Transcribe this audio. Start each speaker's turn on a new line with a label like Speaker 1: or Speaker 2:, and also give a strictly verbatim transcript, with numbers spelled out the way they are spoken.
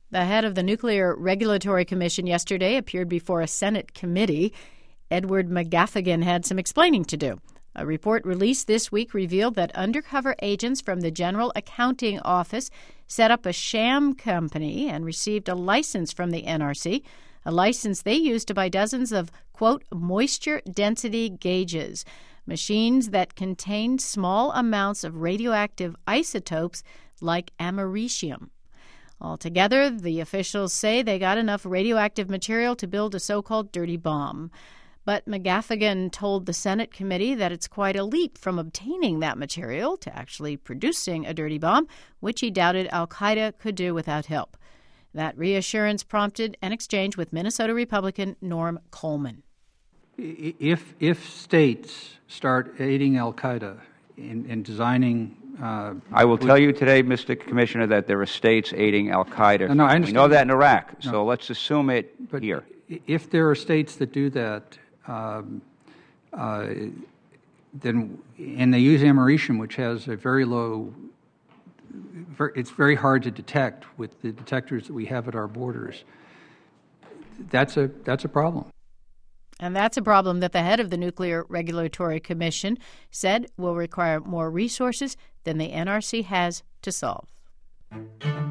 Speaker 1: The head of the Nuclear Regulatory Commission yesterday appeared before a Senate committee. Edward McGaffigan had some explaining to do. A report released this week revealed that undercover agents from the General Accounting Office set up a sham company and received a license from the N R C, a license they used to buy dozens of, quote, moisture density gauges, machines that contained small amounts of radioactive isotopes like americium. Altogether, the officials say they got enough radioactive material to build a so-called dirty bomb. But McGaffigan told the Senate committee that it's quite a leap from obtaining that material to actually producing a dirty bomb, which he doubted al-Qaeda could do without help. That reassurance prompted an exchange with Minnesota Republican Norm Coleman.
Speaker 2: If if states start aiding al-Qaeda in, in designing... Uh,
Speaker 3: I will tell you today, Mister Commissioner, that there are states aiding al-Qaeda.
Speaker 2: No, no, I understand.
Speaker 3: We know that in Iraq,
Speaker 2: no.
Speaker 3: so let's assume it
Speaker 2: but
Speaker 3: here.
Speaker 2: If there are states that do that, um, uh, then and they use americium, which has a very low, very, it's very hard to detect with the detectors that we have at our borders. That's a that's a problem.
Speaker 1: And that's a problem that the head of the Nuclear Regulatory Commission said will require more resources than the N R C has to solve.